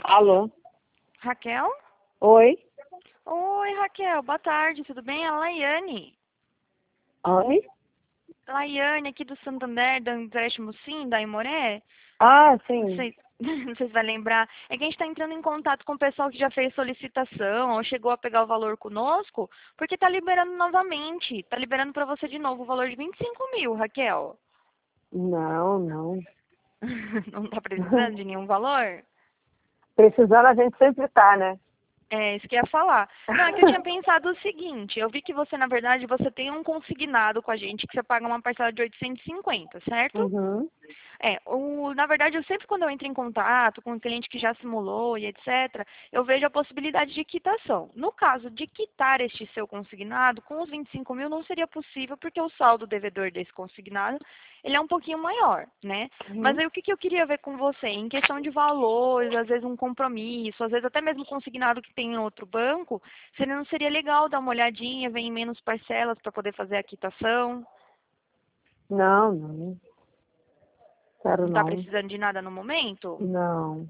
Alô? Raquel? Oi? Oi, Raquel, boa tarde, tudo bem? É a Laiane. Oi? Laiane, aqui do Santander, do empréstimo Sim, da Imoré. Ah, Não sim. sei, não sei se vai lembrar. É que a gente está entrando em contato com o pessoal que já fez solicitação ou chegou a pegar o valor conosco, porque está liberando novamente. Está liberando para você de novo o valor de 25 mil, Raquel. Não, não. Não está precisando de nenhum valor? Precisando a gente sempre tá, né? É, isso que eu ia falar. Não, é que eu tinha pensado o seguinte, eu vi que você, na verdade, você tem um consignado com a gente que você paga uma parcela de 850, certo? Uhum. Na verdade, eu sempre quando eu entro em contato com um cliente que já simulou e etc., eu vejo a possibilidade de quitação. No caso de quitar este seu consignado, com os 25 mil não seria possível, porque o saldo devedor desse consignado, ele é um pouquinho maior, né? Mas Uhum. aí o que eu queria ver com você? Em questão de valores, às vezes um compromisso, às vezes até mesmo consignado que tem em outro banco, não seria legal dar uma olhadinha, ver em menos parcelas para poder fazer a quitação? Não, não. Quero Não está não. precisando de nada no momento? Não.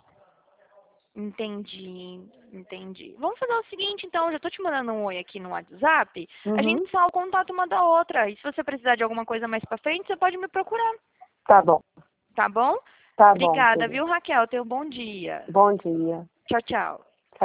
Entendi, entendi. Vamos fazer o seguinte, então, eu já tô te mandando um oi aqui no WhatsApp, a Uhum. gente fala o contato uma da outra, e se você precisar de alguma coisa mais pra frente, você pode me procurar, Tá bom. tá bom? Tá bom, Obrigada, filha. viu, Raquel? Tenha um bom dia. Bom dia. Tchau, tchau.